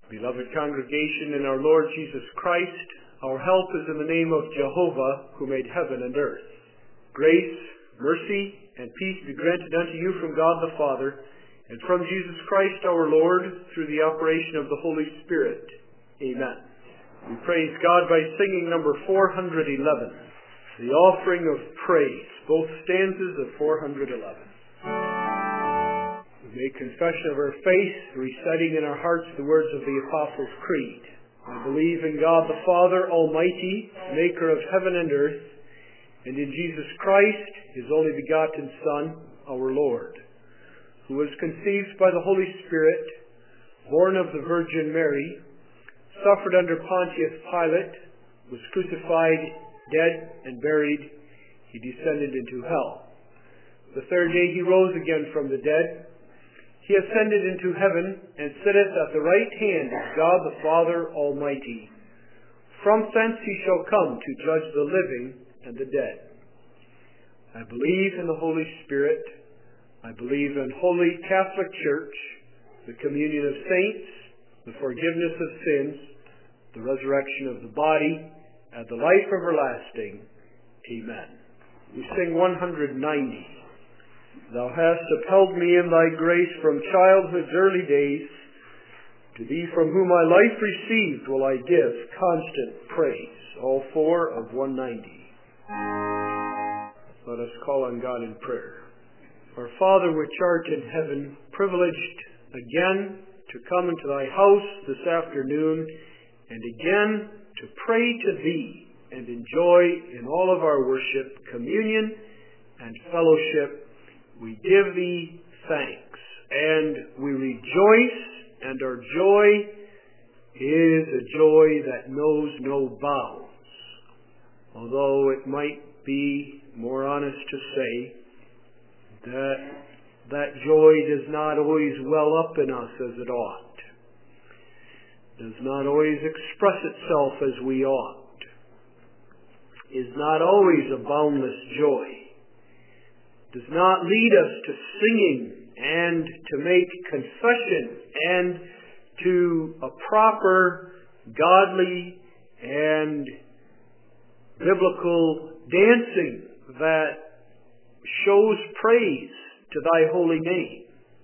Beloved congregation in our Lord Jesus Christ, our help is in the name of Jehovah, who made heaven and earth. Grace, mercy, and peace be granted unto you from God the Father, and from Jesus Christ our Lord, through the operation of the Holy Spirit. Amen. We praise God by singing number 411, the offering of praise, both stanzas of 411. We make confession of our faith, reciting in our hearts the words of the Apostles' Creed. I believe in God the Father Almighty, maker of heaven and earth, and in Jesus Christ, his only begotten Son, our Lord, who was conceived by the Holy Spirit, born of the Virgin Mary, suffered under Pontius Pilate, was crucified, dead, and buried. He descended into hell. The third day he rose again from the dead. He ascended into heaven and sitteth at the right hand of God the Father Almighty. From thence he shall come to judge the living and the dead. I believe in the Holy Spirit. I believe in Holy Catholic Church, the communion of saints, the forgiveness of sins, the resurrection of the body, and the life everlasting. Amen. We sing 190. Thou hast upheld me in thy grace from childhood's early days. To thee from whom I life received will I give constant praise. All four of 190. Let us call on God in prayer. Our Father which art in heaven, privileged again to come into thy house this afternoon and again to pray to thee and enjoy in all of our worship, communion, and fellowship. We give thee thanks, and we rejoice, and our joy is a joy that knows no bounds. Although it might be more honest to say that joy does not always well up in us as it ought, does not always express itself as we ought, is not always a boundless joy, does not lead us to singing and to make confession and to a proper, godly, and biblical dancing that shows praise to thy holy name.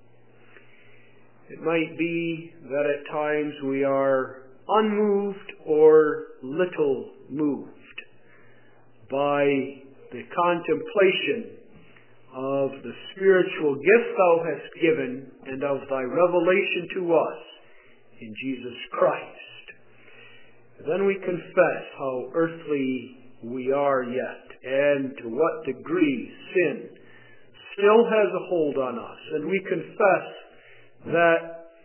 It might be that at times we are unmoved or little moved by the contemplation of the spiritual gift thou hast given and of thy revelation to us in Jesus Christ. Then we confess how earthly we are yet and to what degree sin still has a hold on us. And we confess that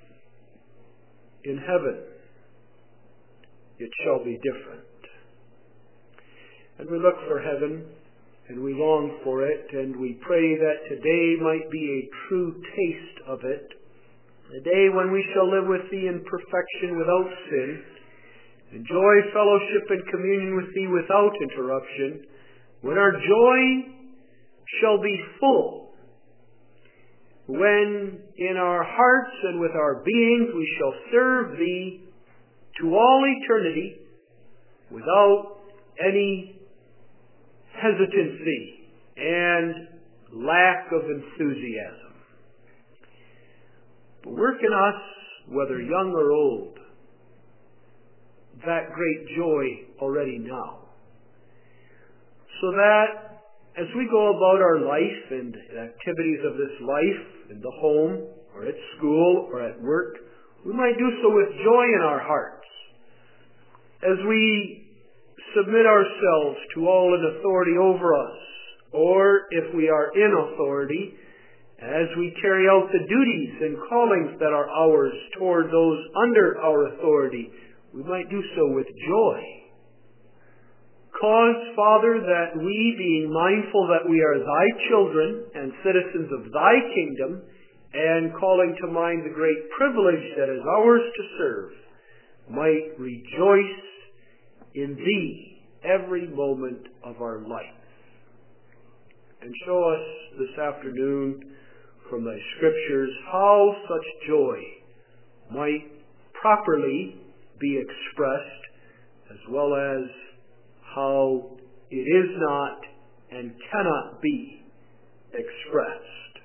in heaven it shall be different. And we look for heaven, and we long for it, and we pray that today might be a true taste of it, a day when we shall live with thee in perfection without sin, enjoy fellowship and communion with thee without interruption, when our joy shall be full, when in our hearts and with our beings we shall serve thee to all eternity without any hesitancy and lack of enthusiasm. But work in us, whether young or old, that great joy already now, so that as we go about our life and activities of this life in the home or at school or at work, we might do so with joy in our hearts. As we submit ourselves to all in authority over us, or if we are in authority, as we carry out the duties and callings that are ours toward those under our authority, we might do so with joy. Cause, Father, that we, being mindful that we are thy children and citizens of thy kingdom, and calling to mind the great privilege that is ours to serve, might rejoice in thee every moment of our life. And show us this afternoon from thy scriptures how such joy might properly be expressed, as well as how it is not and cannot be expressed.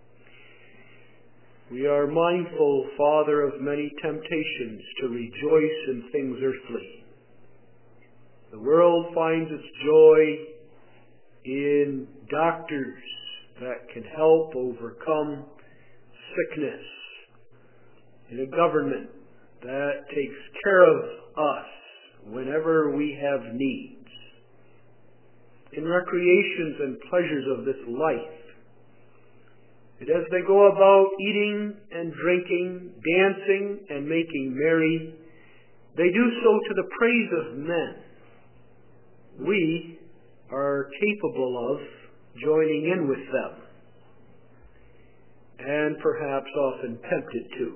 We are mindful, Father, of many temptations to rejoice in things earthly. The world finds its joy in doctors that can help overcome sickness, in a government that takes care of us whenever we have needs, in recreations and pleasures of this life. And as they go about eating and drinking, dancing and making merry, they do so to the praise of men. We are capable of joining in with them, and perhaps often tempted to,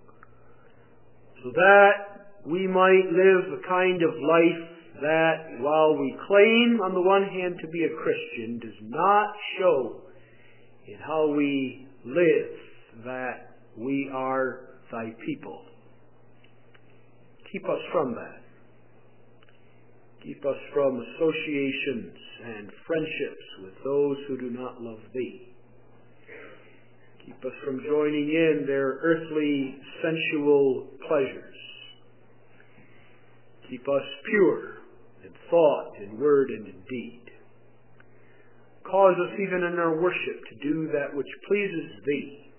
so that we might live the kind of life that, while we claim on the one hand to be a Christian, does not show in how we live that we are thy people. Keep us from that. Keep us from associations and friendships with those who do not love thee. Keep us from joining in their earthly, sensual pleasures. Keep us pure in thought, in word, and in deed. Cause us even in our worship to do that which pleases thee.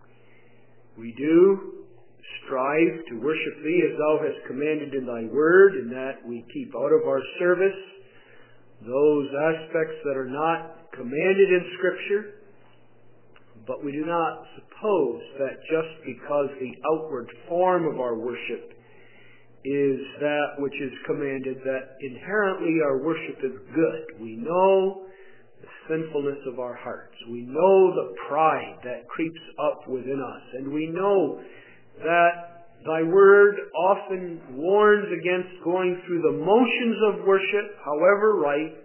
We do strive to worship thee as thou hast commanded in thy word, and that we keep out of our service those aspects that are not commanded in Scripture. But we do not suppose that just because the outward form of our worship is that which is commanded, that inherently our worship is good. We know the sinfulness of our hearts. We know the pride that creeps up within us. And we know that thy word often warns against going through the motions of worship, however right,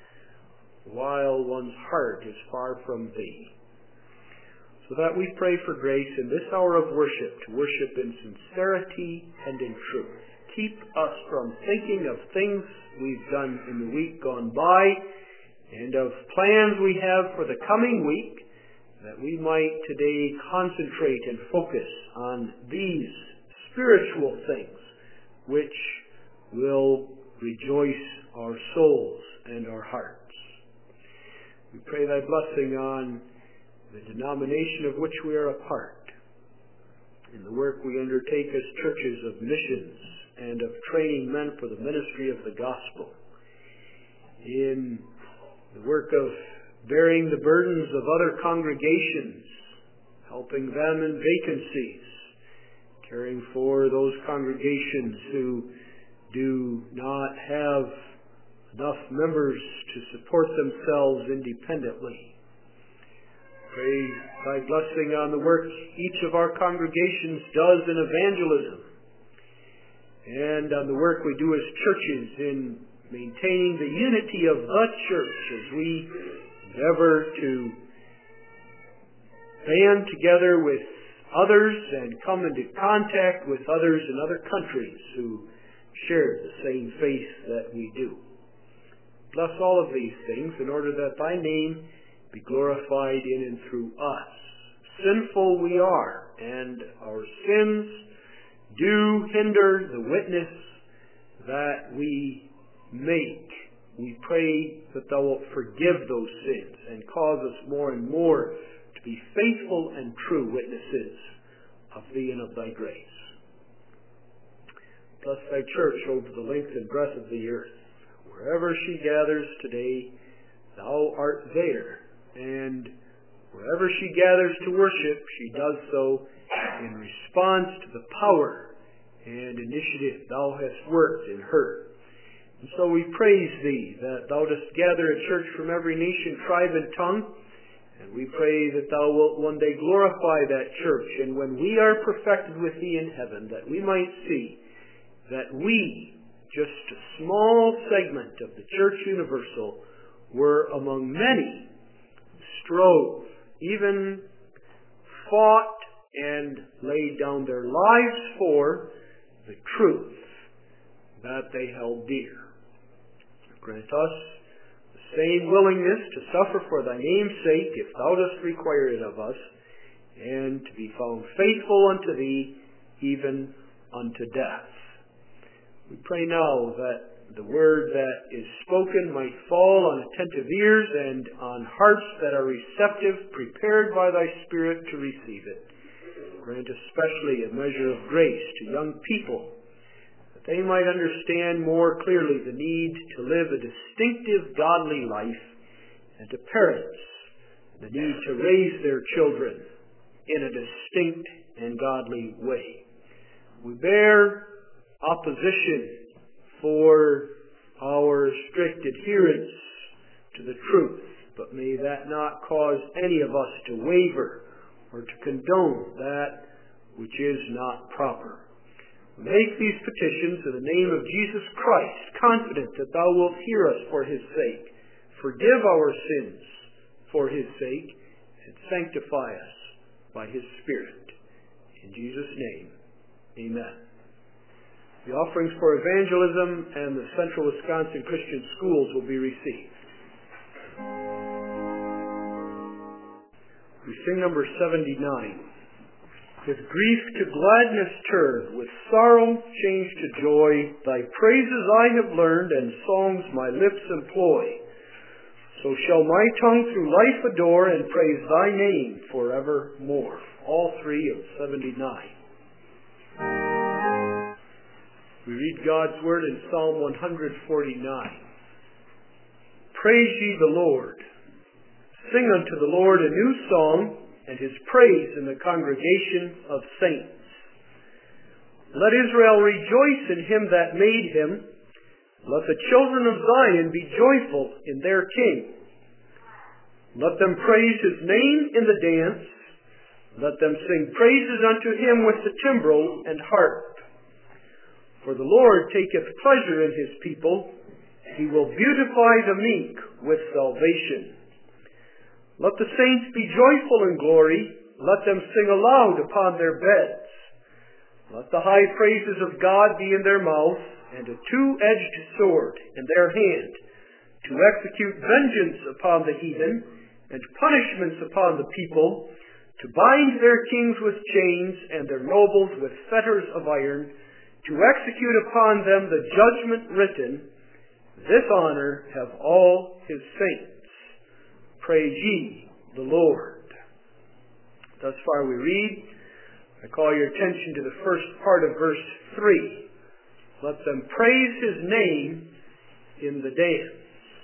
while one's heart is far from thee. So that we pray for grace in this hour of worship to worship in sincerity and in truth. Keep us from thinking of things we've done in the week gone by and of plans we have for the coming week, that we might today concentrate and focus on these spiritual things which will rejoice our souls and our hearts. We pray thy blessing on the denomination of which we are a part, in the work we undertake as churches of missions and of training men for the ministry of the gospel, in the work of bearing the burdens of other congregations, helping them in vacancies, caring for those congregations who do not have enough members to support themselves independently. Pray thy blessing on the work each of our congregations does in evangelism, and on the work we do as churches in maintaining the unity of the church as we endeavor to band together with others and come into contact with others in other countries who share the same faith that we do. Bless all of these things in order that thy name be glorified in and through us. Sinful we are, and our sins do hinder the witness that we make. We pray that thou wilt forgive those sins and cause us more and more to be faithful and true witnesses of thee and of thy grace. Bless thy church over the length and breadth of the earth. Wherever she gathers today, thou art there. And wherever she gathers to worship, she does so in response to the power and initiative thou hast worked in her. And so we praise thee that thou dost gather a church from every nation, tribe, and tongue. And we pray that thou wilt one day glorify that church. And when we are perfected with thee in heaven, that we might see that we, just a small segment of the church universal, were among many who strove, even fought and laid down their lives for the truth that they held dear. Grant us the same willingness to suffer for thy name's sake, if thou dost require it of us, and to be found faithful unto thee, even unto death. We pray now that the word that is spoken might fall on attentive ears and on hearts that are receptive, prepared by thy Spirit to receive it. Grant especially a measure of grace to young people, that they might understand more clearly the need to live a distinctive godly life, and to parents the need to raise their children in a distinct and godly way. We bear opposition for our strict adherence to the truth, but may that not cause any of us to waver or to condone that which is not proper. We make these petitions in the name of Jesus Christ, confident that thou wilt hear us for his sake, forgive our sins for his sake, and sanctify us by his Spirit. In Jesus' name, amen. The offerings for evangelism and the Central Wisconsin Christian Schools will be received. We sing number 79. With grief to gladness turn, with sorrow change to joy, thy praises I have learned, and songs my lips employ. So shall my tongue through life adore, and praise thy name forevermore. All three of 79. We read God's word in Psalm 149. Praise ye the Lord. Sing unto the Lord a new song, and his praise in the congregation of saints. Let Israel rejoice in him that made him. Let the children of Zion be joyful in their King. Let them praise his name in the dance. Let them sing praises unto him with the timbrel and harp. For the Lord taketh pleasure in his people. He will beautify the meek with salvation. Let the saints be joyful in glory. Let them sing aloud upon their beds. Let the high praises of God be in their mouth, and a two-edged sword in their hand, to execute vengeance upon the heathen, and punishments upon the people, to bind their kings with chains, and their nobles with fetters of iron, to execute upon them the judgment written. This honor have all his saints. Praise ye the Lord. Thus far we read. I call your attention to the first part of verse 3. Let them praise his name in the dance.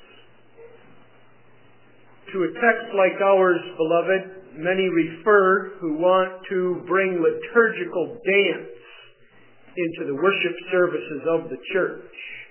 To a text like ours, beloved, many refer who want to bring liturgical dance into the worship services of the church.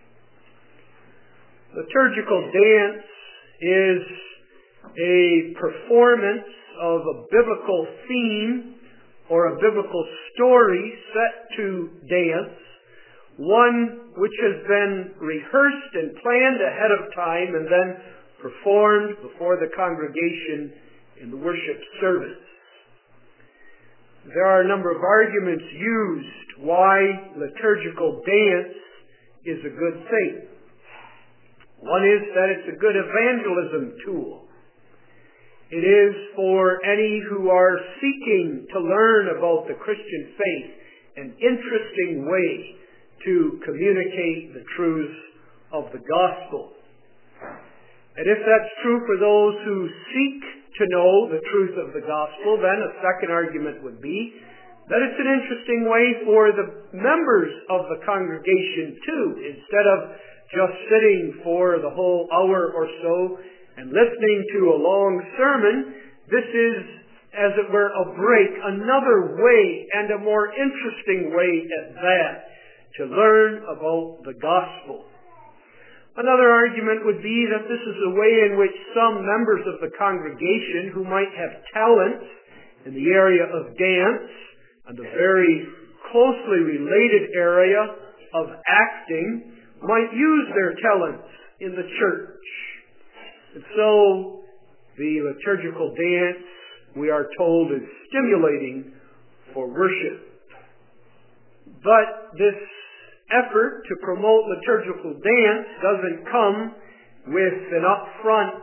Liturgical dance is a performance of a biblical theme or a biblical story set to dance, one which has been rehearsed and planned ahead of time and then performed before the congregation in the worship service. There are a number of arguments used why liturgical dance is a good thing. One is that it's a good evangelism tool. It is for any who are seeking to learn about the Christian faith an interesting way to communicate the truths of the gospel. And if that's true for those who seek to know the truth of the gospel, then a second argument would be that it's an interesting way for the members of the congregation too, instead of just sitting for the whole hour or so and listening to a long sermon. This is, as it were, a break, another way and a more interesting way at that to learn about the gospel. Another argument would be that this is a way in which some members of the congregation who might have talents in the area of dance and a very closely related area of acting might use their talents in the church. And so the liturgical dance, we are told, is stimulating for worship. But this effort to promote liturgical dance doesn't come with an upfront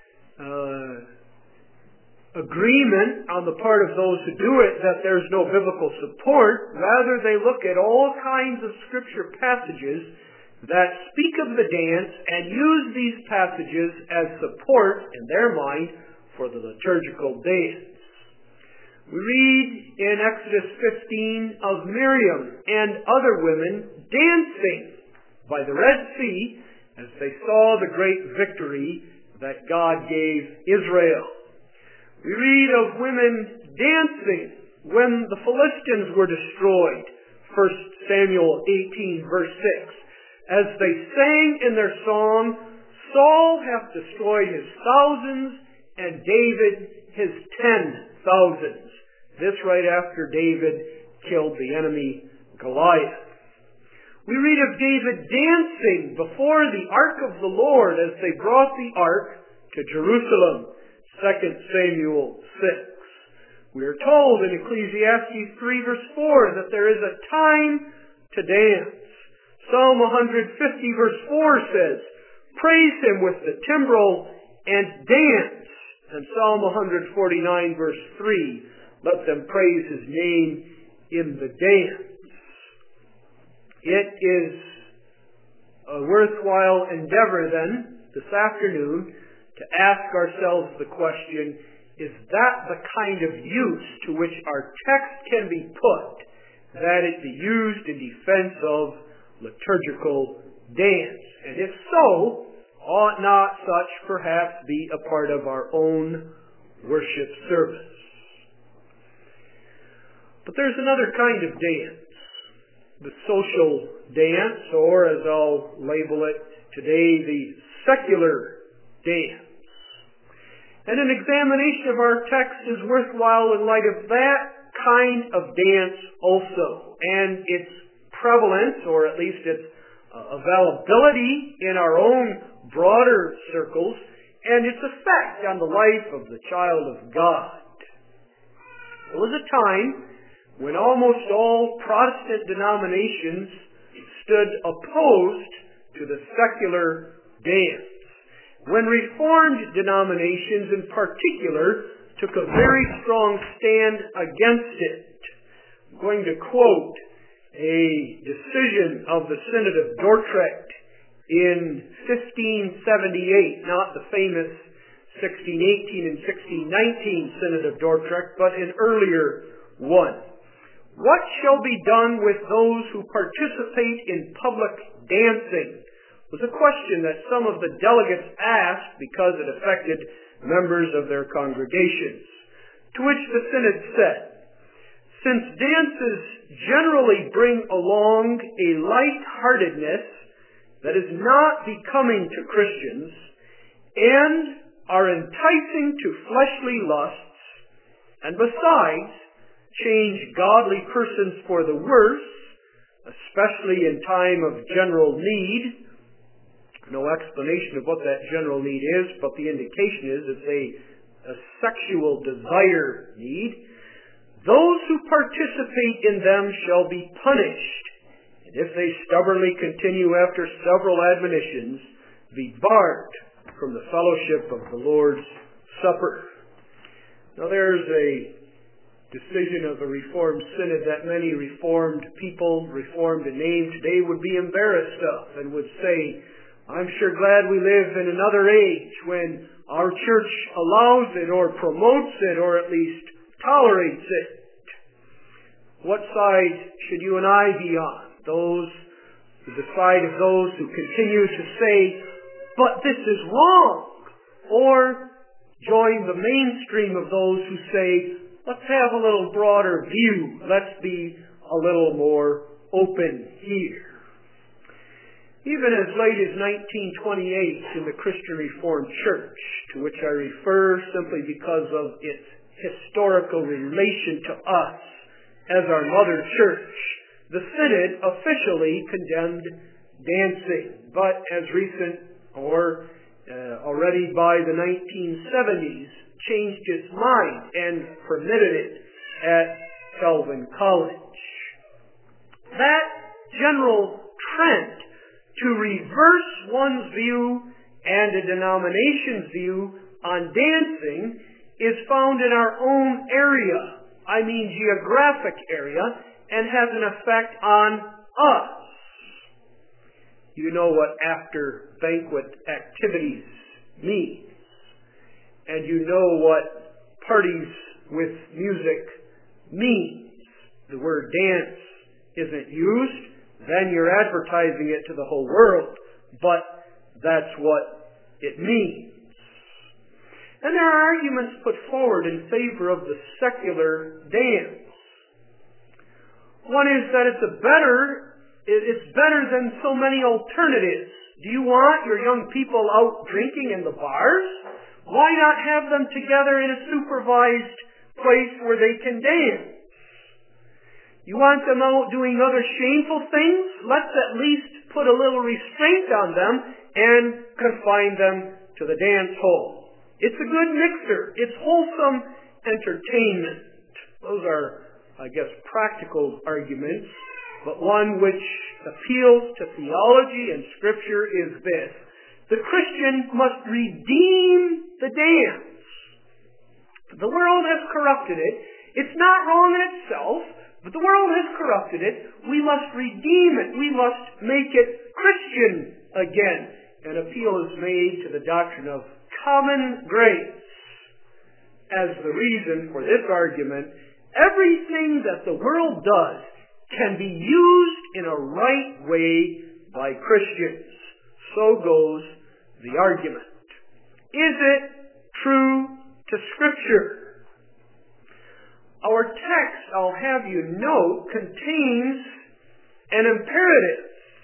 agreement on the part of those who do it that there's no biblical support. Rather, they look at all kinds of Scripture passages that speak of the dance and use these passages as support in their mind for the liturgical dance. We read in Exodus 15 of Miriam and other women dancing by the Red Sea as they saw the great victory that God gave Israel. We read of women dancing when the Philistines were destroyed, 1 Samuel 18 verse 6. As they sang in their song, Saul hath destroyed his thousands and David his 10,000s. This right after David killed the enemy Goliath. We read of David dancing before the ark of the Lord as they brought the ark to Jerusalem, 2 Samuel 6. We are told in Ecclesiastes 3 verse 4 that there is a time to dance. Psalm 150 verse 4 says, praise him with the timbrel and dance. And Psalm 149 verse 3, let them praise his name in the dance. It is a worthwhile endeavor then, this afternoon, to ask ourselves the question, is that the kind of use to which our text can be put, that it be used in defense of liturgical dance? And if so, ought not such perhaps be a part of our own worship service? But there's another kind of dance, the social dance, or as I'll label it today, the secular dance. And an examination of our text is worthwhile in light of that kind of dance also, and its prevalence, or at least its availability in our own broader circles, and its effect on the life of the child of God. There was a time when almost all Protestant denominations stood opposed to the secular dance, when Reformed denominations in particular took a very strong stand against it. I'm going to quote a decision of the Synod of Dordrecht in 1578, not the famous 1618 and 1619 Synod of Dordrecht, but an earlier one. What shall be done with those who participate in public dancing? Was a question that some of the delegates asked because it affected members of their congregations. To which the Synod said, since dances generally bring along a light-heartedness that is not becoming to Christians and are enticing to fleshly lusts, and besides, change godly persons for the worse, especially in time of general need. No explanation of what that general need is, but the indication is it's a sexual desire need. Those who participate in them shall be punished, and if they stubbornly continue after several admonitions, be barred from the fellowship of the Lord's Supper. Now there's a decision of a Reformed Synod that many Reformed people, Reformed in name today, would be embarrassed of and would say, I'm sure glad we live in another age when our church allows it or promotes it or at least tolerates it. What side should you and I be on? Those who the side of those who continue to say, but this is wrong, or join the mainstream of those who say, let's have a little broader view. Let's be a little more open here. Even as late as 1928 in the Christian Reformed Church, to which I refer simply because of its historical relation to us as our mother church, the Synod officially condemned dancing, but as recent or already by the 1970s changed its mind and permitted it at Calvin College. That general trend to reverse one's view and a denomination's view on dancing is found in our own area, I mean geographic area, and has an effect on us. You know what after banquet activities means, and you know what parties with music means. The word dance isn't used, then you're advertising it to the whole world, but that's what it means. And there are arguments put forward in favor of the secular dance. One is that it's better than so many alternatives. Do you want your young people out drinking in the bars? Why not have them together in a supervised place where they can dance? You want them out doing other shameful things? Let's at least put a little restraint on them and confine them to the dance hall. It's a good mixer. It's wholesome entertainment. Those are, I guess, practical arguments, but one which appeals to theology and Scripture is this: the Christian must redeem the dance. The world has corrupted it. It's not wrong in itself, but the world has corrupted it. We must redeem it. We must make it Christian again. An appeal is made to the doctrine of common grace as the reason for this argument. Everything that the world does can be used in a right way by Christians. So goes the argument. Is it true to Scripture? Our text, I'll have you note, contains an imperative,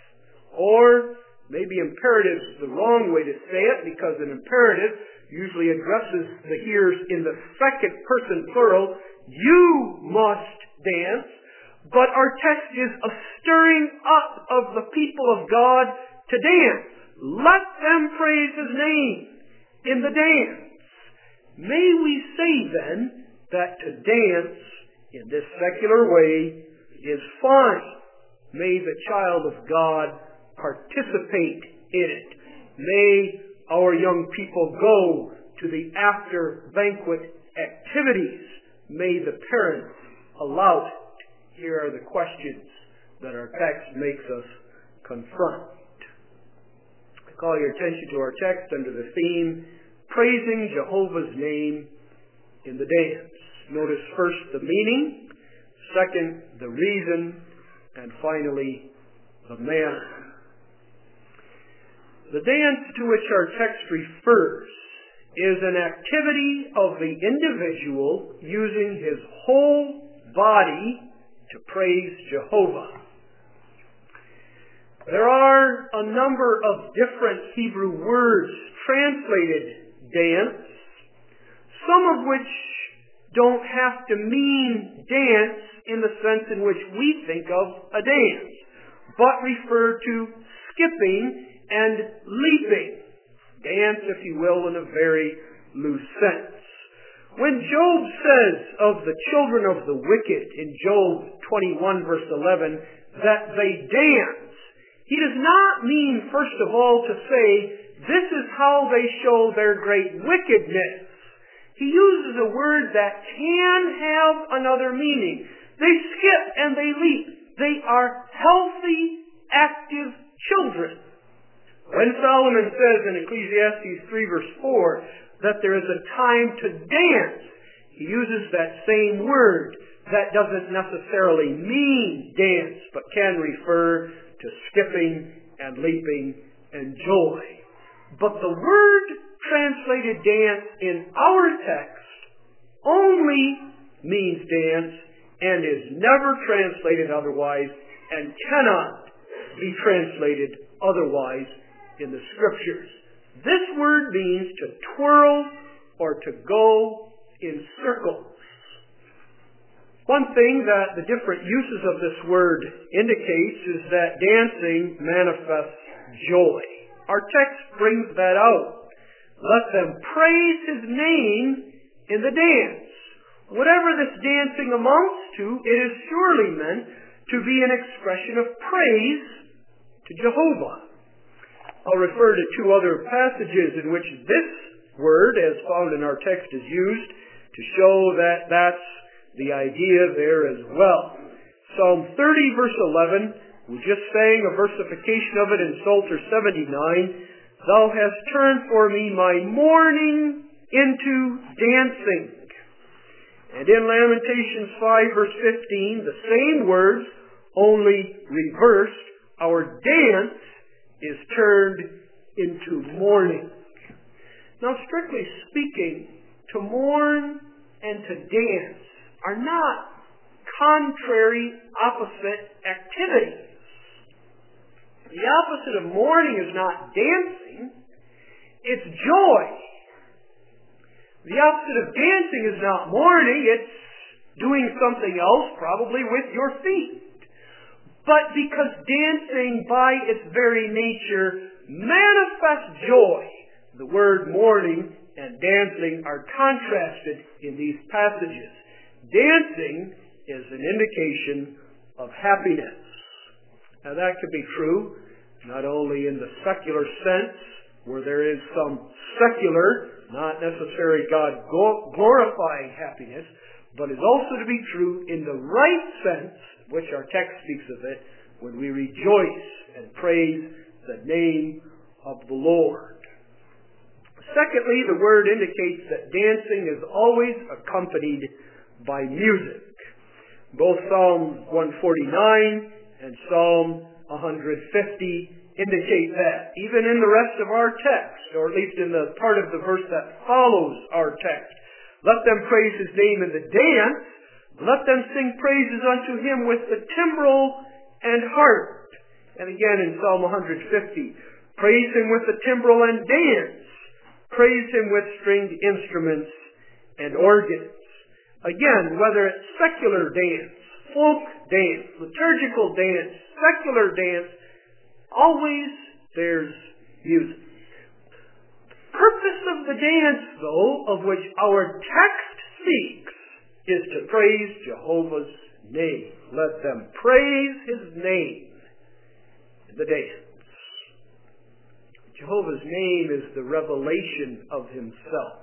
or maybe imperative is the wrong way to say it, because an imperative usually addresses the hearers in the second person plural. You must dance. But our text is a stirring up of the people of God to dance. Let them praise His name in the dance. May we say then that to dance in this secular way is fine. May the child of God participate in it. May our young people go to the after banquet activities. May the parents allow it. Here are the questions that our text makes us confront. I call your attention to our text under the theme, Praising Jehovah's Name in the Dance. Notice first the meaning, second the reason, and finally the manner. The dance to which our text refers is an activity of the individual using his whole body to praise Jehovah. There are a number of different Hebrew words translated dance, some of which don't have to mean dance in the sense in which we think of a dance, but refer to skipping and leaping. Dance, if you will, in a very loose sense. When Job says of the children of the wicked in Job 21 verse 11 that they dance, he does not mean, first of all, to say this is how they show their great wickedness. He uses a word that can have another meaning. They skip and they leap. They are healthy, active children. When Solomon says in Ecclesiastes 3 verse 4 that there is a time to dance, he uses that same word. That doesn't necessarily mean dance, but can refer to skipping and leaping and joy. But the word translated dance in our text only means dance and is never translated otherwise and cannot be translated otherwise in the Scriptures. This word means to twirl or to go in circles. One thing that the different uses of this word indicates is that dancing manifests joy. Our text brings that out. Let them praise His name in the dance. Whatever this dancing amounts to, it is surely meant to be an expression of praise to Jehovah. I'll refer to two other passages in which this word, as found in our text, is used to show that that's the idea there as well. Psalm 30, verse 11, we just sang a versification of it in Psalter 79. Thou hast turned for me my mourning into dancing. And in Lamentations 5, verse 15, the same words, only reversed. Our dance is turned into mourning. Now, strictly speaking, to mourn and to dance are not contrary, opposite activities. The opposite of mourning is not dancing, it's joy. The opposite of dancing is not mourning, it's doing something else, probably with your feet. But because dancing by its very nature manifests joy, the word mourning and dancing are contrasted in these passages. Dancing is an indication of happiness. Now that could be true not only in the secular sense, where there is some secular, not necessarily God-glorifying happiness, but is also to be true in the right sense, which our text speaks of it, when we rejoice and praise the name of the Lord. Secondly, the word indicates that dancing is always accompanied by music. Both Psalm 149 and Psalm 150 indicate that. Even in the rest of our text, or at least in the part of the verse that follows our text. Let them praise His name in the dance. Let them sing praises unto Him with the timbrel and harp. And again in Psalm 150, praise Him with the timbrel and dance. Praise Him with stringed instruments and organs. Again, whether it's secular dance, folk dance, liturgical dance, secular dance, always there's music. The purpose of the dance, though, of which our text speaks, is to praise Jehovah's name. Let them praise His name in the dance. Jehovah's name is the revelation of Himself.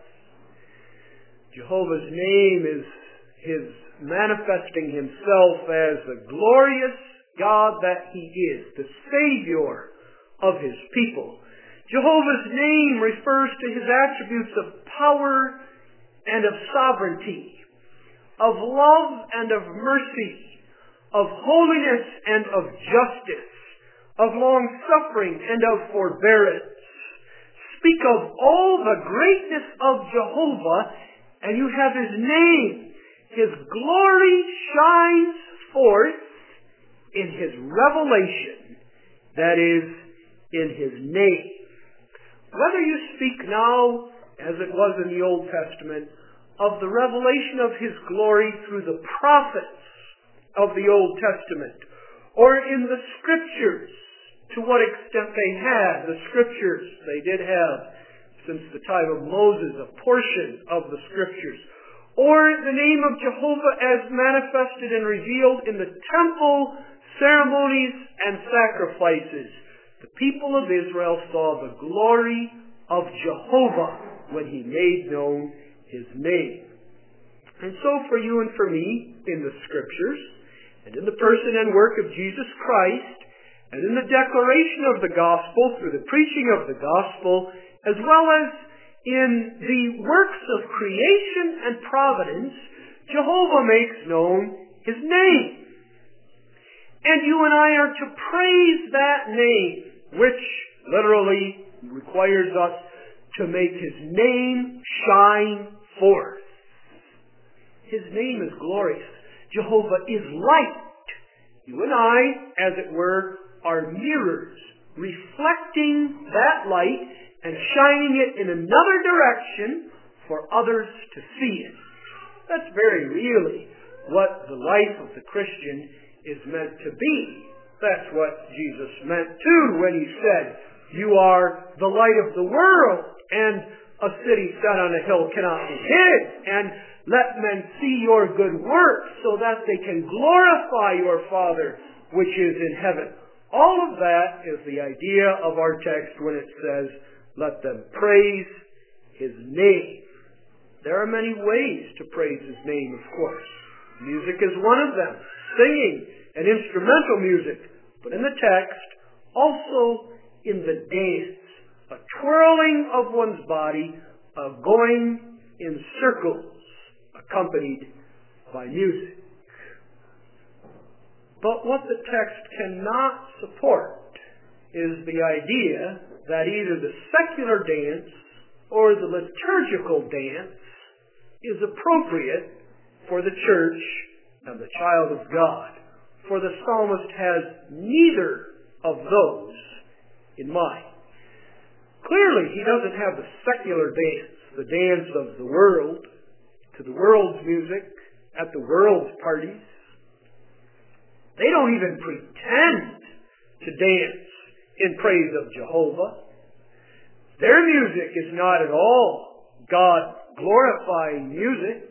Jehovah's name is His manifesting Himself as the glorious God that He is, the Savior of His people. Jehovah's name refers to His attributes of power and of sovereignty, of love and of mercy, of holiness and of justice, of long-suffering and of forbearance. Speak of all the greatness of Jehovah, and you have His name. His glory shines forth in His revelation, that is, in His name. Whether you speak now, as it was in the Old Testament, of the revelation of His glory through the prophets of the Old Testament, or in the Scriptures, to what extent they had the Scriptures. They did have, since the time of Moses, a portion of the Scriptures. Or the name of Jehovah as manifested and revealed in the temple ceremonies and sacrifices. The people of Israel saw the glory of Jehovah when He made known His name. And so for you and for me, in the Scriptures, and in the person and work of Jesus Christ, and in the declaration of the gospel through the preaching of the gospel, as well as in the works of creation and providence, Jehovah makes known His name. And you and I are to praise that name, which literally requires us to make His name shine forth. His name is glorious. Jehovah is light. You and I, as it were, are mirrors, reflecting that light and shining it in another direction for others to see it. That's very really what the life of the Christian is meant to be. That's what Jesus meant too when He said, "You are the light of the world, and a city set on a hill cannot be hid." And let men see your good works so that they can glorify your Father which is in heaven. All of that is the idea of our text when it says, let them praise His name. There are many ways to praise His name, of course. Music is one of them. Singing and instrumental music. But in the text, also in the dance. A twirling of one's body, a going in circles, accompanied by music. But what the text cannot support is the idea that either the secular dance or the liturgical dance is appropriate for the church and the child of God. For the psalmist has neither of those in mind. Clearly, he doesn't have the secular dance, the dance of the world, to the world's music, at the world's parties. They don't even pretend to dance in praise of Jehovah. Their music is not at all God-glorifying music.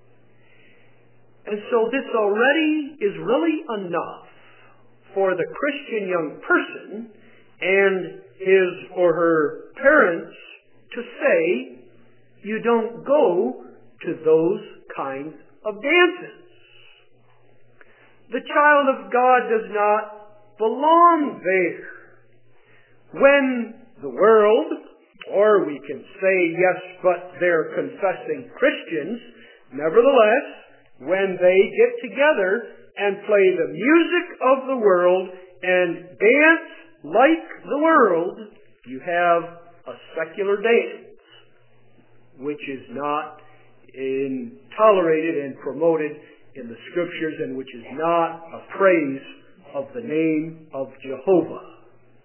And so this already is really enough for the Christian young person and his or her parents to say, you don't go to those kinds of dances. The child of God does not belong there. When the world, or we can say, yes, but they're confessing Christians, nevertheless, when they get together and play the music of the world and dance like the world, you have a secular dance, which is not tolerated and promoted in the Scriptures and which is not a praise of the name of Jehovah.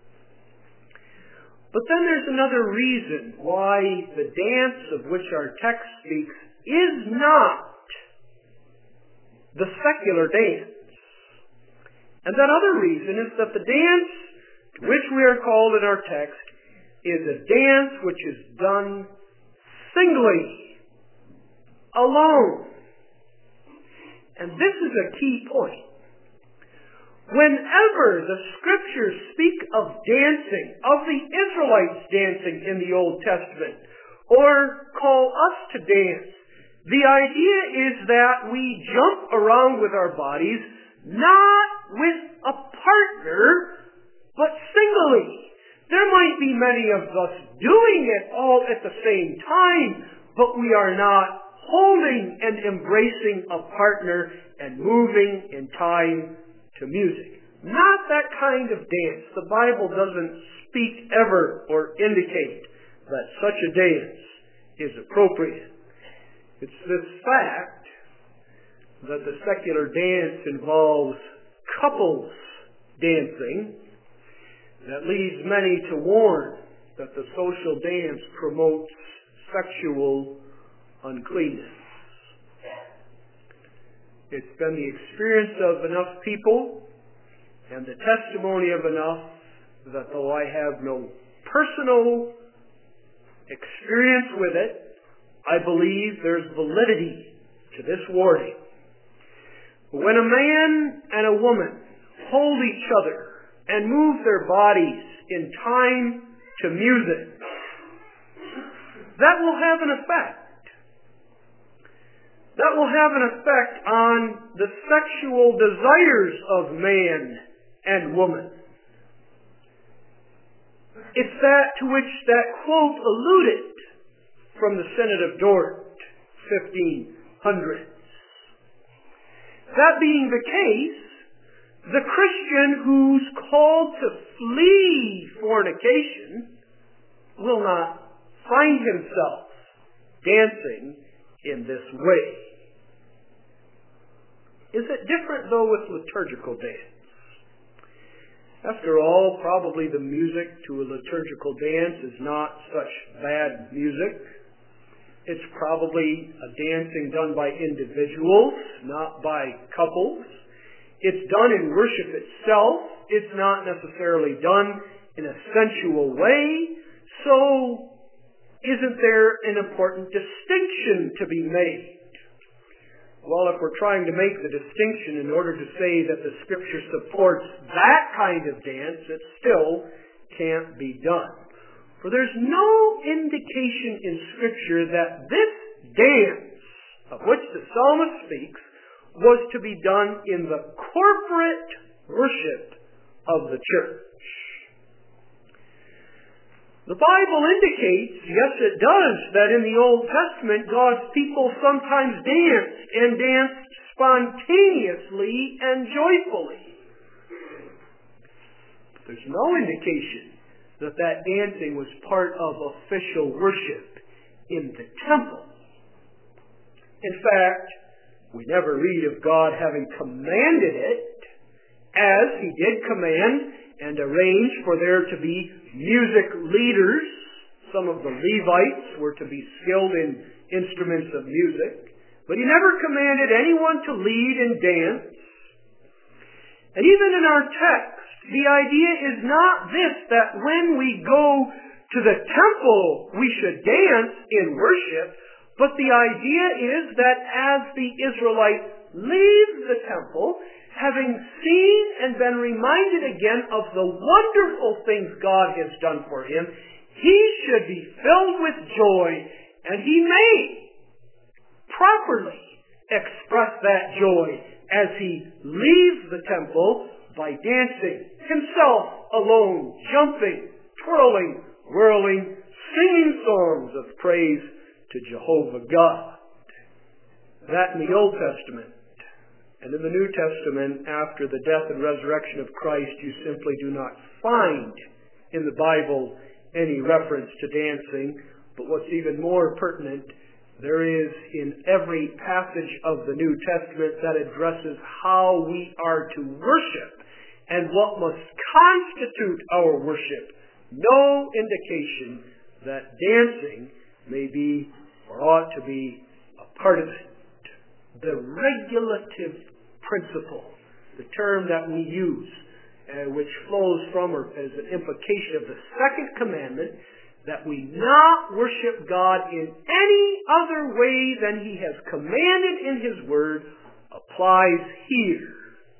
But then there's another reason why the dance of which our text speaks is not the secular dance. And that other reason is that the dance to which we are called in our text is a dance which is done singly, alone. And this is a key point. Whenever the Scriptures speak of dancing, of the Israelites dancing in the Old Testament, or call us to dance, the idea is that we jump around with our bodies, not with a partner, but singly. There might be many of us doing it all at the same time, but we are not holding and embracing a partner and moving in time to music. Not that kind of dance. The Bible doesn't speak ever or indicate that such a dance is appropriate. It's this fact that the secular dance involves couples dancing that leads many to warn that the social dance promotes sexual uncleanness. It's been the experience of enough people and the testimony of enough that though I have no personal experience with it, I believe there's validity to this warning. When a man and a woman hold each other and move their bodies in time to music, that will have an effect. That will have an effect on the sexual desires of man and woman. It's that to which that quote alluded from the Synod of Dort, 1500s. That being the case, the Christian who's called to flee fornication will not find himself dancing in this way. Is it different, though, with liturgical dance? After all, probably the music to a liturgical dance is not such bad music. It's probably a dancing done by individuals, not by couples. It's done in worship itself. It's not necessarily done in a sensual way. So, isn't there an important distinction to be made? well, if we're trying to make the distinction in order to say that the Scripture supports that kind of dance, it still can't be done. For there's no indication in Scripture that this dance, of which the psalmist speaks, was to be done in the corporate worship of the church. The Bible indicates, yes it does, that in the Old Testament God's people sometimes danced, and danced spontaneously and joyfully. But there's no indication that that dancing was part of official worship in the temple. In fact, we never read of God having commanded it, as He did command and arrange for there to be music leaders. Some of the Levites were to be skilled in instruments of music. But He never commanded anyone to lead and dance. And even in our text, the idea is not this, that when we go to the temple we should dance in worship, but the idea is that as the Israelite leaves the temple, having seen and been reminded again of the wonderful things God has done for him, he should be filled with joy, and he may properly express that joy as he leaves the temple by dancing himself alone, jumping, twirling, whirling, singing songs of praise to Jehovah God. That in the Old Testament. And in the New Testament, after the death and resurrection of Christ, you simply do not find in the Bible any reference to dancing. But what's even more pertinent, there is in every passage of the New Testament that addresses how we are to worship and what must constitute our worship, no indication that dancing may be or ought to be a part of it. The regulative principle, the term that we use, which flows from or as an implication of the second commandment, that we not worship God in any other way than He has commanded in His Word, applies here.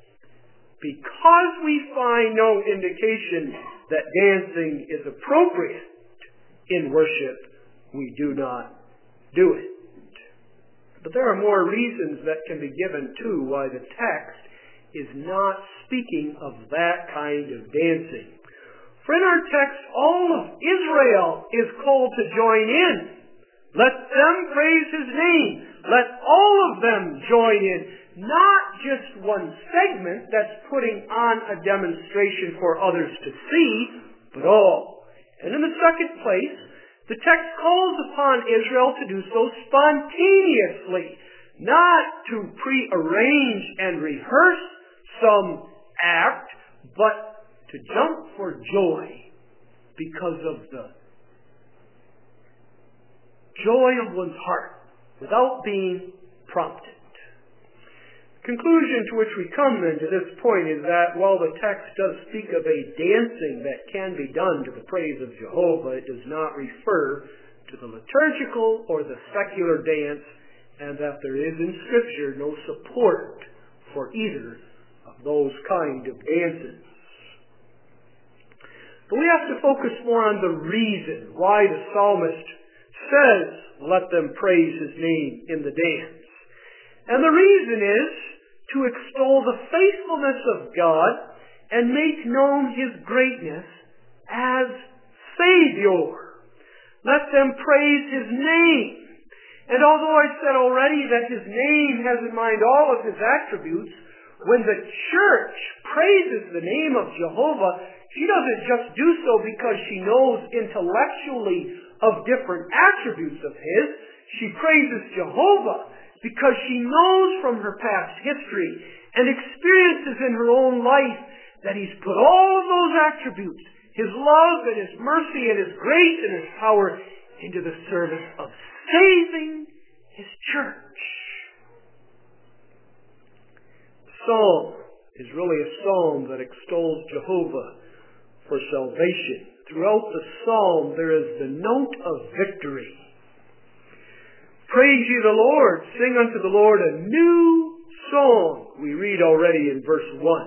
Because we find no indication that dancing is appropriate in worship, we do not do it. But there are more reasons that can be given, too, why the text is not speaking of that kind of dancing. For in our text, all of Israel is called to join in. Let them praise His name. Let all of them join in. Not just one segment that's putting on a demonstration for others to see, but all. And in the second place, the text calls upon Israel to do so spontaneously, not to prearrange and rehearse some act, but to jump for joy because of the joy of one's heart without being prompted. Conclusion to which we come then to this point is that while the text does speak of a dancing that can be done to the praise of Jehovah, it does not refer to the liturgical or the secular dance, and that there is in Scripture no support for either of those kind of dances. But we have to focus more on the reason why the psalmist says, "Let them praise His name in the dance." And the reason is to extol the faithfulness of God and make known His greatness as Savior. Let them praise His name. And although I said already that His name has in mind all of His attributes, when the church praises the name of Jehovah, she doesn't just do so because she knows intellectually of different attributes of His. She praises Jehovah because she knows from her past history and experiences in her own life that He's put all of those attributes, His love and His mercy and His grace and His power, into the service of saving His church. The psalm is really a psalm that extols Jehovah for salvation. Throughout the psalm there is the note of victory. Praise ye the Lord. Sing unto the Lord a new song. We read already in verse 1.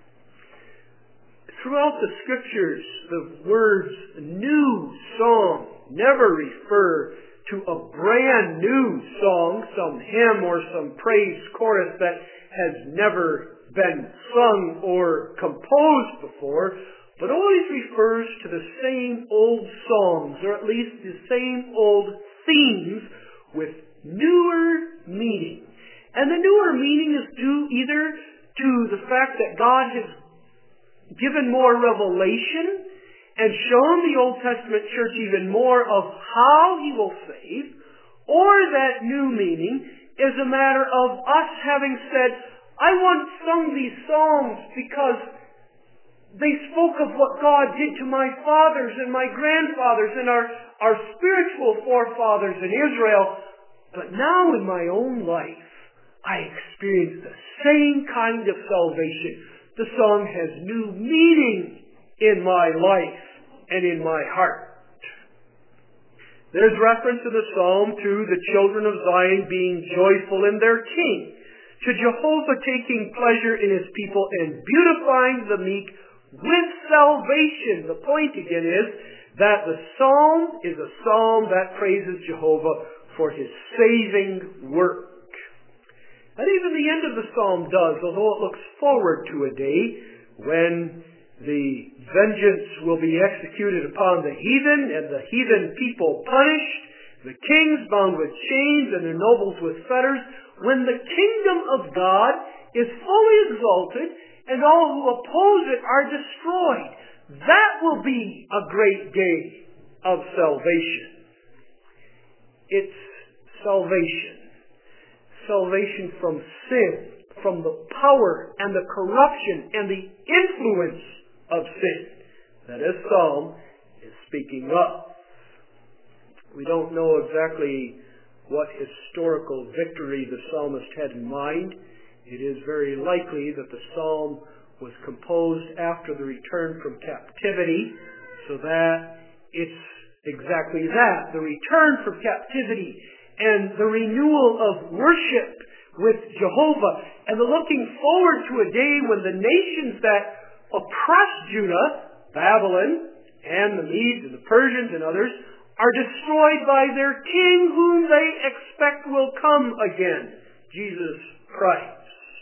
Throughout the Scriptures, the words new song never refer to a brand new song, some hymn or some praise chorus that has never been sung or composed before, but always refers to the same old songs, or at least the same old themes with newer meaning. And the newer meaning is due either to the fact that God has given more revelation and shown the Old Testament church even more of how He will save, or that new meaning is a matter of us having said, I once sung these songs because they spoke of what God did to my fathers and my grandfathers and our spiritual forefathers in Israel, but now in my own life I experience the same kind of salvation. The song has new meaning in my life and in my heart. There's reference in the psalm to the children of Zion being joyful in their king, to Jehovah taking pleasure in His people and beautifying the meek with salvation. The point again is that the psalm is a psalm that praises Jehovah for His saving work. And even the end of the psalm does, although it looks forward to a day when the vengeance will be executed upon the heathen and the heathen people punished, the kings bound with chains and the nobles with fetters, when the kingdom of God is fully exalted and all who oppose it are destroyed. That will be a great day of salvation. It's salvation. Salvation from sin, from the power and the corruption and the influence of sin that this psalm is speaking of. We don't know exactly what historical victory the psalmist had in mind. It is very likely that the psalm was composed after the return from captivity, so that it's exactly that, the return from captivity and the renewal of worship with Jehovah, and the looking forward to a day when the nations that oppressed Judah, Babylon, and the Medes and the Persians and others, are destroyed by their king whom they expect will come again, Jesus Christ.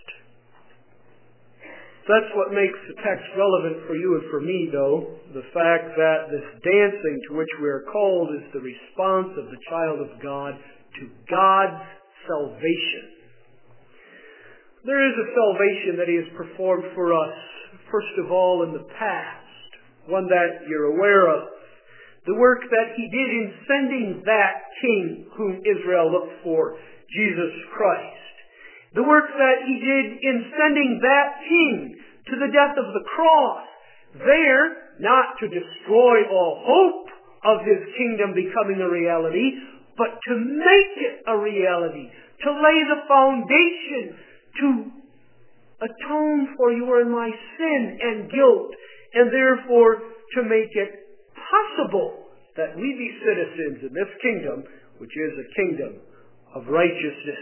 That's what makes the text relevant for you and for me, though, the fact that this dancing to which we are called is the response of the child of God to God's salvation. There is a salvation that He has performed for us, first of all in the past, one that you're aware of. The work that He did in sending that King whom Israel looked for, Jesus Christ. The work that He did in sending that King to the death of the cross, there not to destroy all hope of His kingdom becoming a reality, but to make it a reality, to lay the foundation, to atone for your and my sin and guilt, and therefore to make it possible that we be citizens in this kingdom, which is a kingdom of righteousness.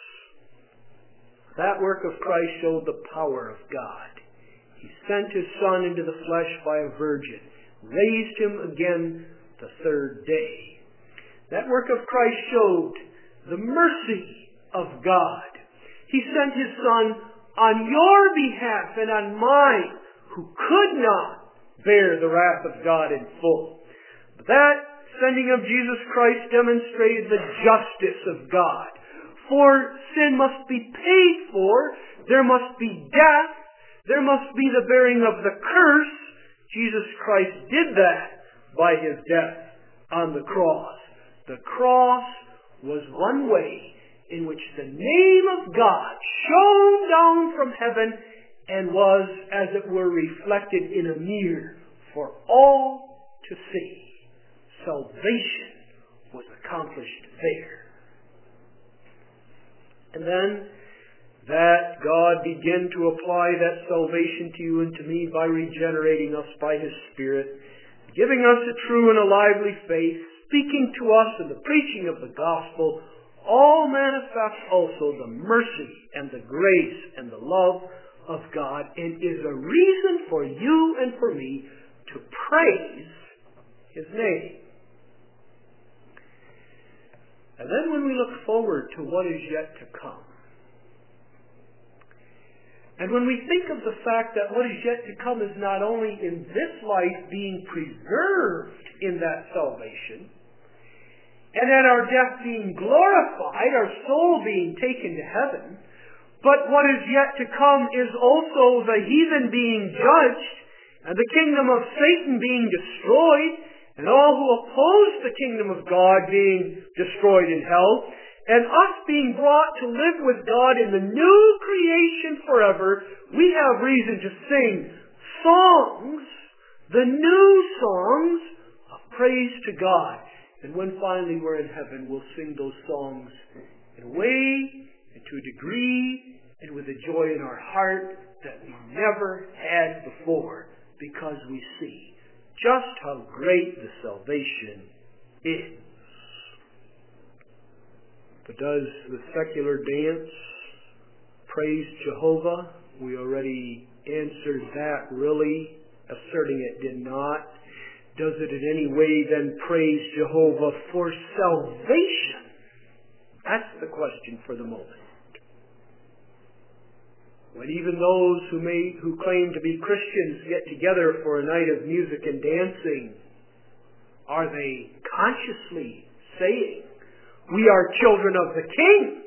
That work of Christ showed the power of God. He sent His Son into the flesh by a virgin, raised Him again the third day. That work of Christ showed the mercy of God. He sent His Son on your behalf and on mine, who could not bear the wrath of God in full. But that sending of Jesus Christ demonstrated the justice of God. For sin must be paid for, there must be death, there must be the bearing of the curse. Jesus Christ did that by His death on the cross. The cross was one way in which the name of God shone down from heaven and was, as it were, reflected in a mirror for all to see. Salvation was accomplished there. And then that God began to apply that salvation to you and to me by regenerating us by His Spirit, giving us a true and a lively faith, speaking to us in the preaching of the gospel, all manifests also the mercy and the grace and the love of God, and is a reason for you and for me to praise His name. And then when we look forward to what is yet to come, and when we think of the fact that what is yet to come is not only in this life being preserved in that salvation, and at our death being glorified, our soul being taken to heaven, but what is yet to come is also the heathen being judged, and the kingdom of Satan being destroyed, and all who oppose the kingdom of God being destroyed in hell, and us being brought to live with God in the new creation forever. We have reason to sing songs, the new songs of praise to God. And when finally we're in heaven, we'll sing those songs in a way and to a degree and with a joy in our heart that we never had before, because we see just how great the salvation is. But does the secular dance praise Jehovah? We already answered that, really, asserting it did not. Does it in any way then praise Jehovah for salvation? That's the question for the moment. When even those who claim to be Christians get together for a night of music and dancing, are they consciously saying, "We are children of the King"?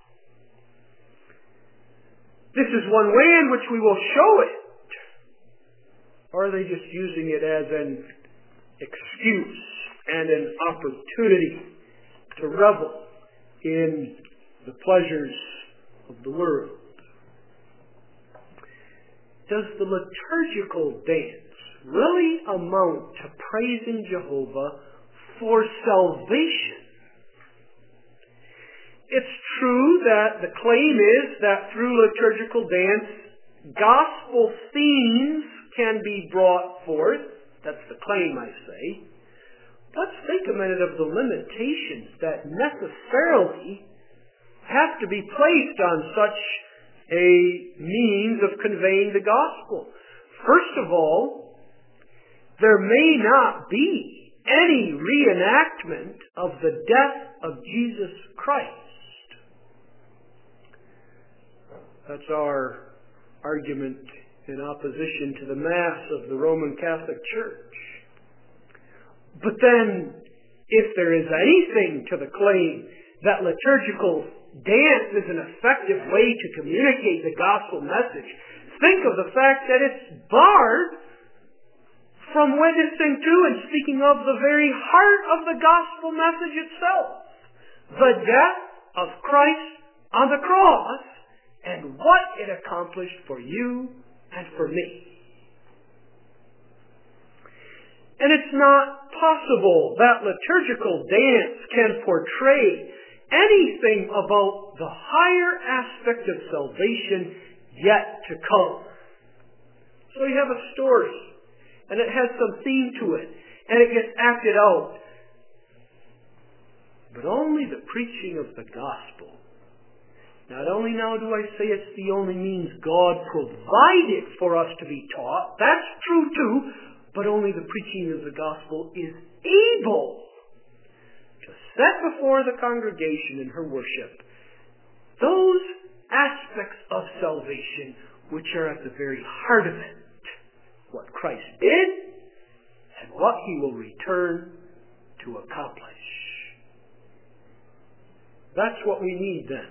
This is one way in which we will show it. Or are they just using it as an excuse and an opportunity to revel in the pleasures of the world? Does the liturgical dance really amount to praising Jehovah for salvation? It's true that the claim is that through liturgical dance, gospel themes can be brought forth. That's the claim, I say. Let's think a minute of the limitations that necessarily have to be placed on such a means of conveying the gospel. First of all, there may not be any reenactment of the death of Jesus Christ. That's our argument in opposition to the Mass of the Roman Catholic Church. But then, if there is anything to the claim that liturgical dance is an effective way to communicate the gospel message, think of the fact that it's barred from witnessing to and speaking of the very heart of the gospel message itself. The death of Christ on the cross and what it accomplished for you and for me. And it's not possible that liturgical dance can portray anything about the higher aspect of salvation yet to come. So you have a story, and it has some theme to it, and it gets acted out. But only the preaching of the gospel. Not only now do I say it's the only means God provided for us to be taught, that's true too, but only the preaching of the gospel is able to set before the congregation in her worship those aspects of salvation which are at the very heart of it. What Christ did and what He will return to accomplish. That's what we need then.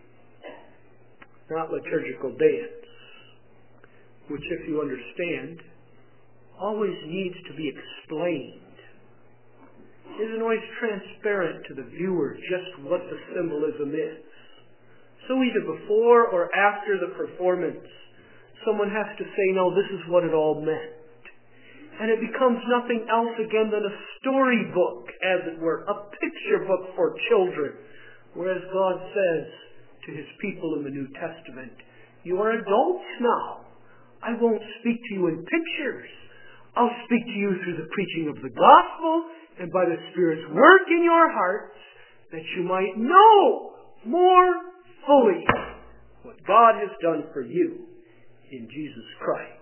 Not liturgical dance, which, if you understand, always needs to be explained. It isn't always transparent to the viewer just what the symbolism is. So either before or after the performance, someone has to say, no, this is what it all meant. And it becomes nothing else again than a storybook, as it were, a picture book for children. Whereas God says to His people in the New Testament, you are adults now. I won't speak to you in pictures. I'll speak to you through the preaching of the gospel and by the Spirit's work in your hearts, that you might know more fully what God has done for you in Jesus Christ.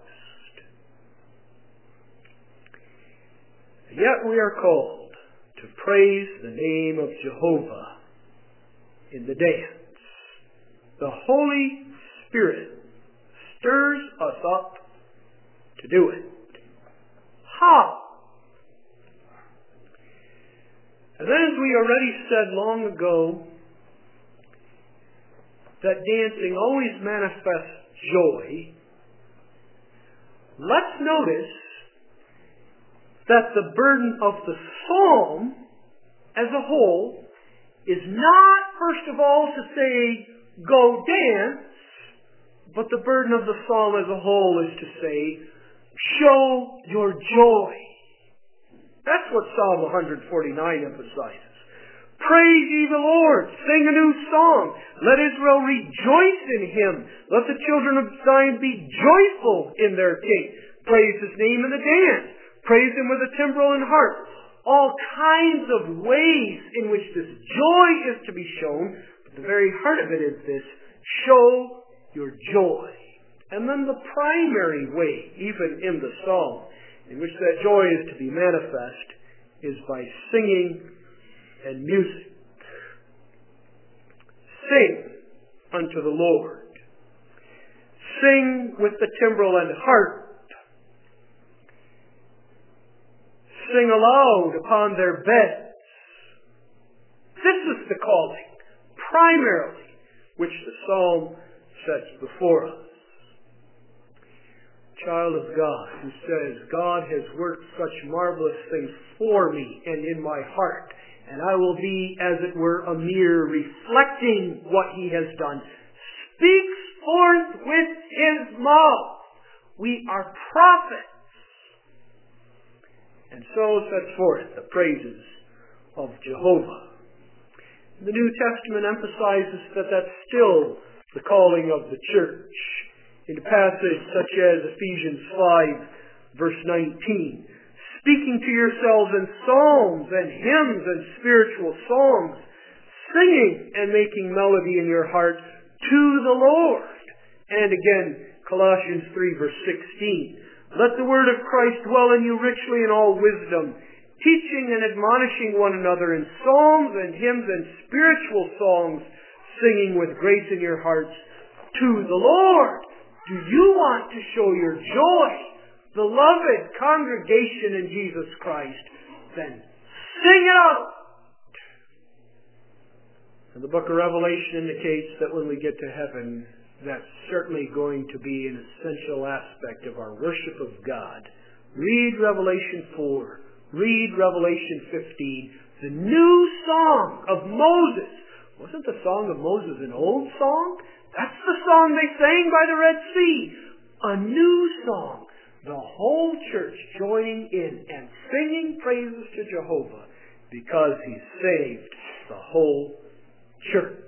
And yet we are called to praise the name of Jehovah in the dance. The Holy Spirit stirs us up to do it. How? And then, as we already said long ago, that dancing always manifests joy, let's notice that the burden of the psalm as a whole is not, first of all, to say, go dance, but the burden of the psalm as a whole is to say, show your joy. That's what Psalm 149 emphasizes. Praise ye the Lord. Sing a new song. Let Israel rejoice in Him. Let the children of Zion be joyful in their King. Praise His name in the dance. Praise Him with a timbrel and harp. All kinds of ways in which this joy is to be shown. But the very heart of it is this: show your joy. And then the primary way, even in the psalm, in which that joy is to be manifest, is by singing and music. Sing unto the Lord. Sing with the timbrel and harp. Sing aloud upon their beds. This is the calling, primarily, which the psalm sets before us. Child of God who says, God has worked such marvelous things for me and in my heart, and I will be, as it were, a mirror reflecting what He has done, speaks forth with his mouth. We are prophets. And so sets forth the praises of Jehovah. The New Testament emphasizes that that's still the calling of the church. In a passage such as Ephesians 5, verse 19, speaking to yourselves in psalms and hymns and spiritual songs, singing and making melody in your heart to the Lord. And again, Colossians 3, verse 16, let the word of Christ dwell in you richly in all wisdom, teaching and admonishing one another in psalms and hymns and spiritual songs, singing with grace in your hearts to the Lord. Do you want to show your joy, beloved congregation in Jesus Christ? Then sing it out. And the book of Revelation indicates that when we get to heaven, that's certainly going to be an essential aspect of our worship of God. Read Revelation 4. Read Revelation 15. The new song of Moses. Wasn't the song of Moses an old song? That's the song they sang by the Red Sea. A new song. The whole church joining in and singing praises to Jehovah because He saved the whole church.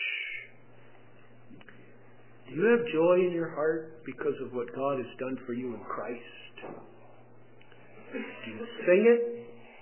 Do you have joy in your heart because of what God has done for you in Christ? Do you sing it?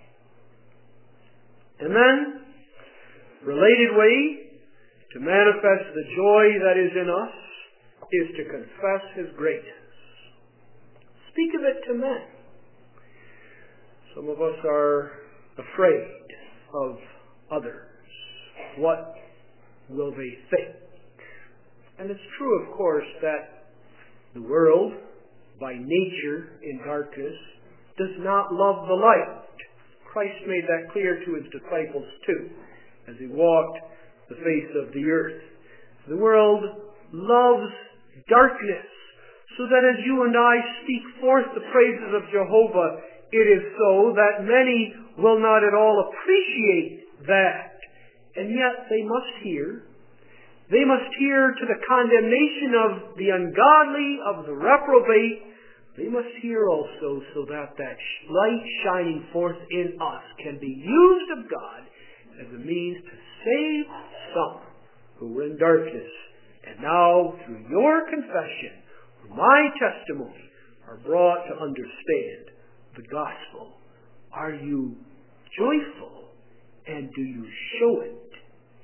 And then, related way to manifest the joy that is in us is to confess His greatness. Speak of it to men. Some of us are afraid of others. What will they think? And it's true, of course, that the world, by nature in darkness, does not love the light. Christ made that clear to His disciples too, as He walked the face of the earth. The world loves darkness, so that as you and I speak forth the praises of Jehovah, it is so that many will not at all appreciate that. And yet they must hear. They must hear to the condemnation of the ungodly, of the reprobate. They must hear also so that that light shining forth in us can be used of God as a means to save some who were in darkness. And now, through your confession, or my testimony, are brought to understand the gospel. Are you joyful? And do you show it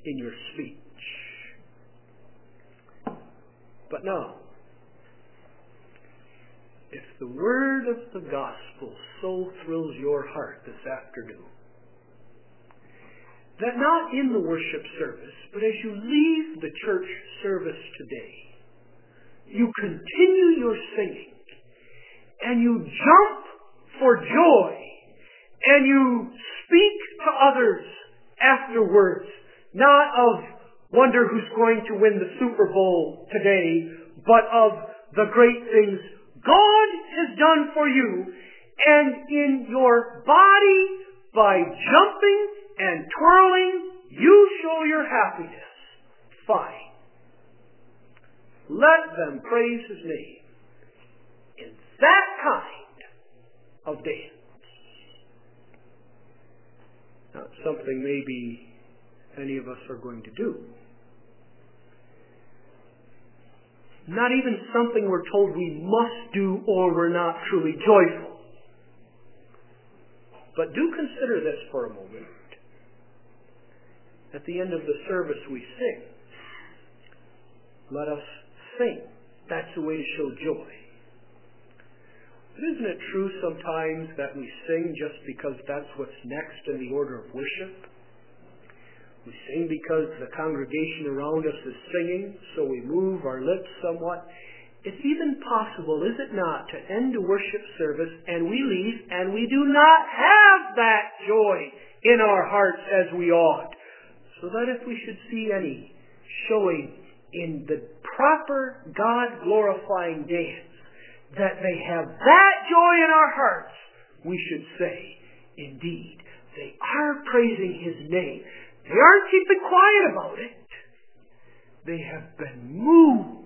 in your speech. But now, if the word of the gospel so thrills your heart this afternoon, that not in the worship service, but as you leave the church service today, you continue your singing, and you jump for joy, and you speak to others afterwards, not of wonder who's going to win the Super Bowl today, but of the great things God has done for you, and in your body, by jumping and twirling, you show your happiness. Fine. Let them praise His name in that kind of dance. Not something maybe any of us are going to do. Not even something we're told we must do or we're not truly joyful. But do consider this for a moment. At the end of the service we sing. Let us sing. That's a way to show joy. But isn't it true sometimes that we sing just because that's what's next in the order of worship? We sing because the congregation around us is singing, so we move our lips somewhat. It's even possible, is it not, to end a worship service and we leave and we do not have that joy in our hearts as we ought. So that if we should see any showing in the proper God-glorifying dance, that they have that joy in our hearts, we should say, indeed, they are praising His name. They aren't keeping quiet about it. They have been moved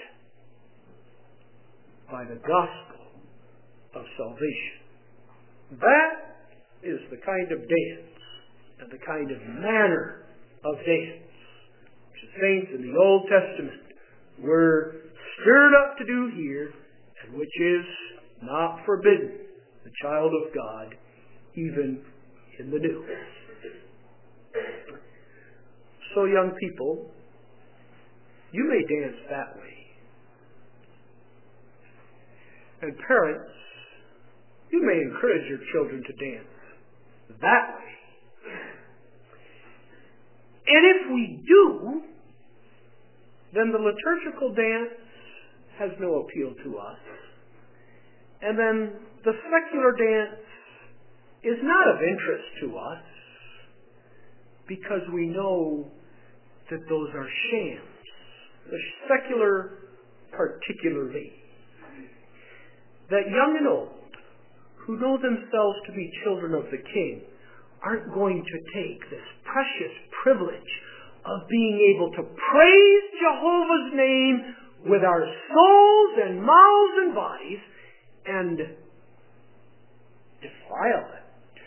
by the gospel of salvation. That is the kind of dance and the kind of manner of dance which the saints in the Old Testament were stirred up to do here, and which is not forbidden the child of God even in the New. So young people, you may dance that way. And parents, you may encourage your children to dance that way. And if we do, then the liturgical dance has no appeal to us. And then the secular dance is not of interest to us because we know that those are shams. The secular particularly. That young and old, who know themselves to be children of the King, aren't going to take this precious privilege of being able to praise Jehovah's name with our souls and mouths and bodies and defile it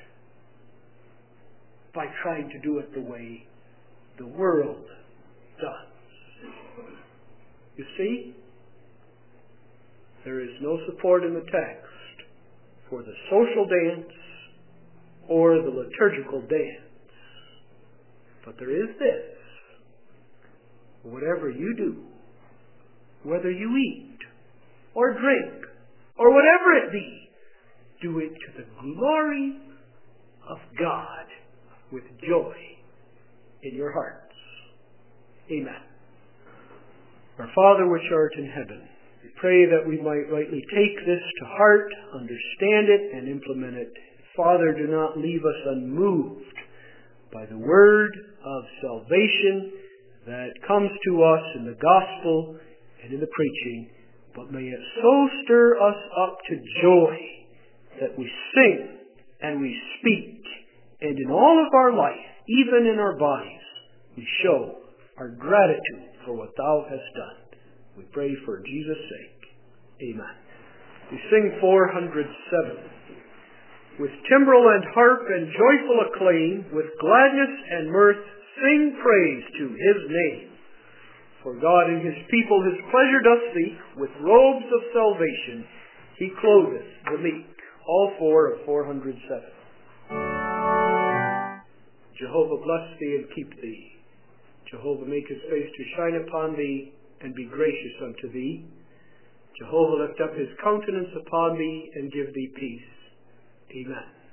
by trying to do it the way the world does. You see, there is no support in the text for the social dance or the liturgical dance. But there is this. Whatever you do, whether you eat or drink or whatever it be, do it to the glory of God with joy in your hearts. Amen. Our Father which art in heaven, we pray that we might rightly take this to heart, understand it, and implement it. Father, do not leave us unmoved by the word of salvation that comes to us in the gospel and in the preaching, but may it so stir us up to joy that we sing and we speak, and in all of our life, even in our bodies, we show our gratitude for what Thou hast done. We pray for Jesus' sake. Amen. We sing 407. With timbrel and harp and joyful acclaim, with gladness and mirth, sing praise to His name. For God and His people His pleasure doth seek, with robes of salvation He clotheth the meek. All four of 407. Jehovah bless thee and keep thee. Jehovah make his face to shine upon thee, and be gracious unto thee. Jehovah lift up his countenance upon thee, and give thee peace. Amen.